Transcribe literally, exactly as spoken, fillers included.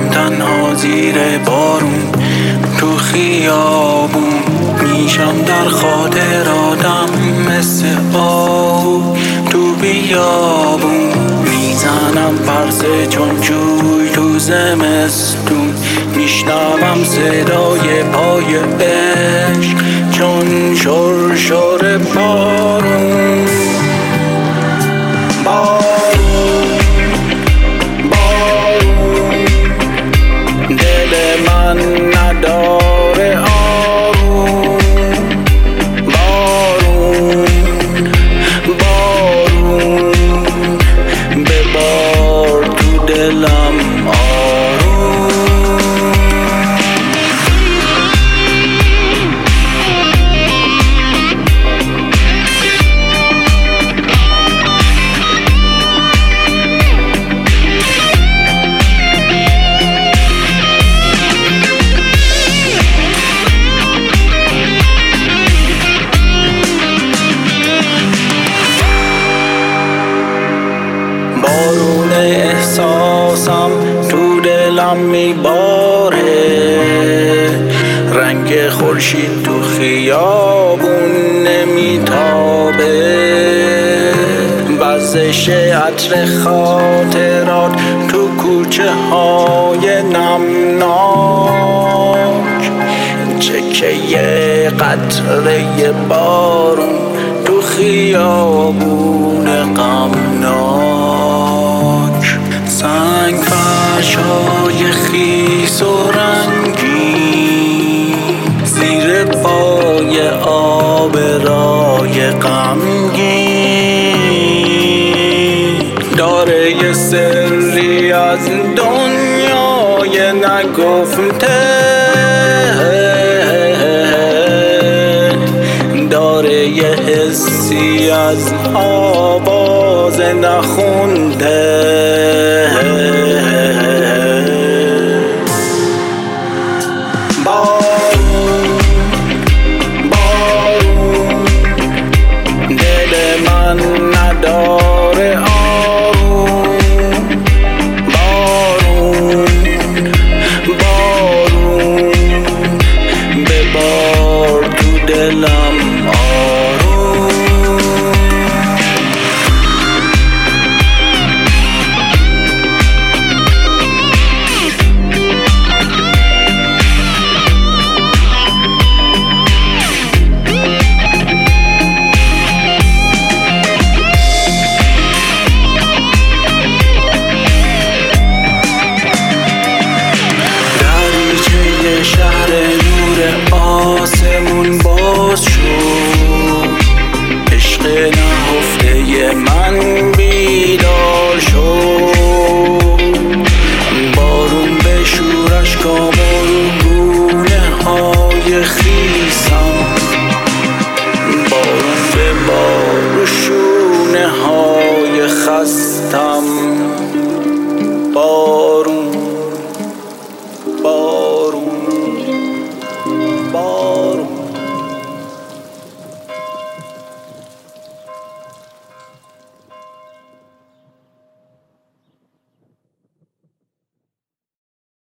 تنها زیر بارون تو خیابون میشم در خاطراتم مثل آهو تو بیابون میزنم پرسه چون جوی تو زمستون میشنوم صدای پای عشق چون شرشر بارون بارون بارون دل من نداره آروم بارون بارون ببار تو دلم آروم بارون احساسم تو دلم میباره رنگ خورشید تو خیابون نمیتابه وزش عطر خاطرات تو کوچه های نمناک چکه قطره بارون تو خیابون غمناک سنگ فرشای خیس و رنگی زیر پای آب رای غمگین داره یه سری از دنیای نگفته داره یه حسی از آواز نخونده